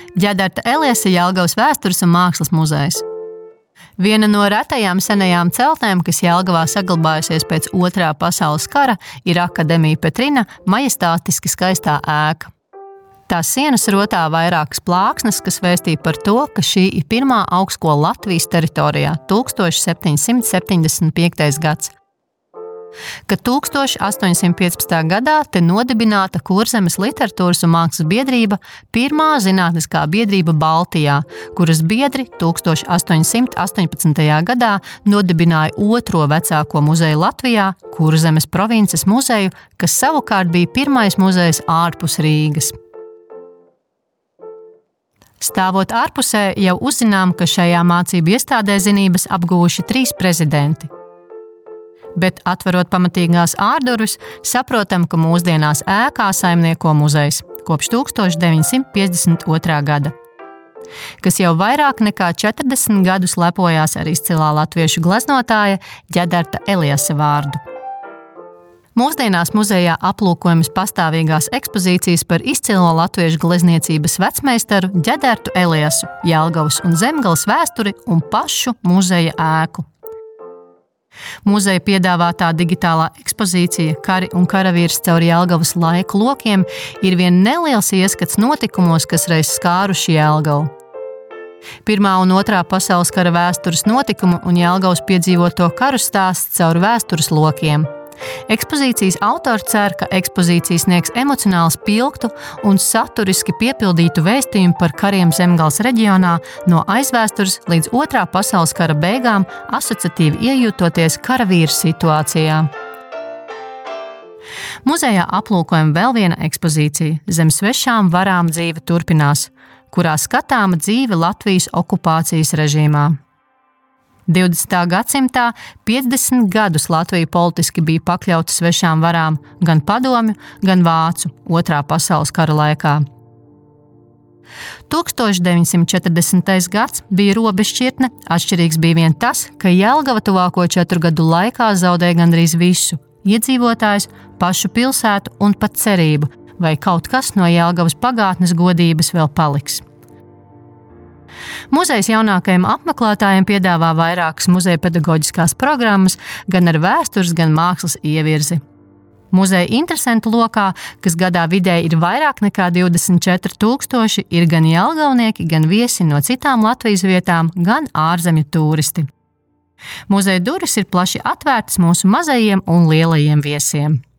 Ģedarta Eliesa Jelgavas vēstures un mākslas muzejs. Viena no retajām senajām celtnēm, kas Jelgavā saglabājusies pēc Otrā pasaules kara, ir Akademija Petrina majestātiski skaistā ēka. Tās sienas rotā vairākas plāksnes, kas vēstīja par to, ka šī ir pirmā augstskola Latvijas teritorijā 1775. gads. Kad 1815. gadā te nodibināta Kurzemes literatūras un mākslas biedrība, pirmā zinātniskā biedrība Baltijā, kuras biedri 1818. gadā nodibināja otro vecāko muzeju Latvijā, Kurzemes provinces muzeju, kas savukārt bija pirmais muzejs ārpus Rīgas. Stāvot ārpusē, jau uzzinām, ka šajā mācību iestādē zinības apguvuši 3 prezidenti. Bet, atverot pamatīgās ārdurvis, saprotam, ka mūsdienās ēkā saimnieko muzejs kopš 1952. gada, kas jau vairāk nekā 40 gadus lepojās ar izcilā latviešu gleznotāja Ģedarta Eliesa vārdu. Mūsdienās muzejā aplūkojamas pastāvīgās ekspozīcijas par izcilo latviešu glezniecības vecmeistaru Ģedartu Eliesu, Jelgavas un Zemgales vēsturi un pašu muzeja ēku. Muzeja piedāvātā digitālā ekspozīcija Kari un karavīrs caur Jelgavas laiku lokiem ir vien neliels ieskats notikumos, kas reiz skāruši Jelgavu. Pirmā un Otrā pasaules kara vēstures notikumu un Jelgavas piedzīvoto karu stāsts caur vēstures lokiem. Ekspozīcijas autori cer, ka ekspozīcija sniegs emocionāli spilgtu un saturiski piepildītu vēstījumu par kariem Zemgales reģionā no aizvēstures līdz Otrā pasaules kara beigām, asociatīvi iejūtoties karavīru situācijā. Muzejā aplūkojam vēl viena ekspozīcija Zem svešām varām dzīve turpinās, kurā skatāma dzīve Latvijas okupācijas režīmā. 20. gadsimtā 50 gadus Latvija politiski bija pakļauta svešām varām gan padomju, gan vācu Otrā pasaules kara laikā. 1940. gads bija robežšķirtne, atšķirīgs bija vien tas, ka Jelgava tuvāko 4 gadu laikā zaudēja gandrīz visu – iedzīvotājus, pašu pilsētu un pat cerību, vai kaut kas no Jelgavas pagātnes godības vēl paliks. Muzejs jaunākajiem apmeklētājiem piedāvā vairākas muzeja pedagoģiskās programmas, gan ar vēstures, gan mākslas ievirzi. Muzeja interesentu lokā, kas gadā vidēji ir vairāk nekā 24,000, ir gan jelgavnieki, gan viesi no citām Latvijas vietām, gan ārzemju tūristi. Muzeja durvis ir plaši atvērtas mūsu mazajiem un lielajiem viesiem.